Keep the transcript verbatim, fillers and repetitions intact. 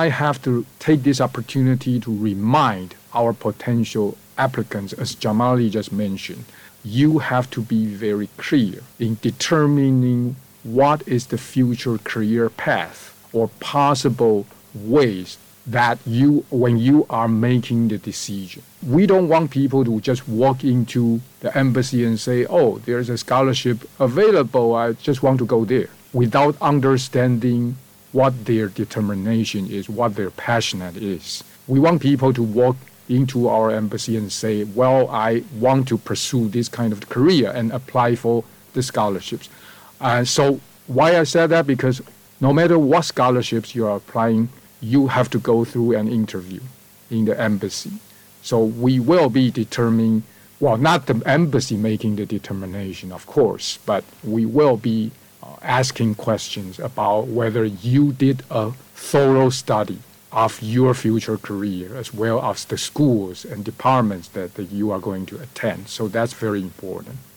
I have to take this opportunity to remind our potential applicants, as Jamali just mentioned, you have to be very clear in determining what is the future career path or possible ways that you, when you are making the decision. We don't want people to just walk into the embassy and say, oh, there's a scholarship available, I just want to go there, without understanding what their determination is, what their passion is. We want people to walk into our embassy and say, well, I want to pursue this kind of career and apply for the scholarships. Uh, so why I said that? Because no matter what scholarships you are applying, you have to go through an interview in the embassy. So we will be determining, well, not the embassy making the determination, of course, but we will be uh, asking questions about whether you did a thorough study of your future career, as well as the schools and departments that, that you are going to attend. So that's very important.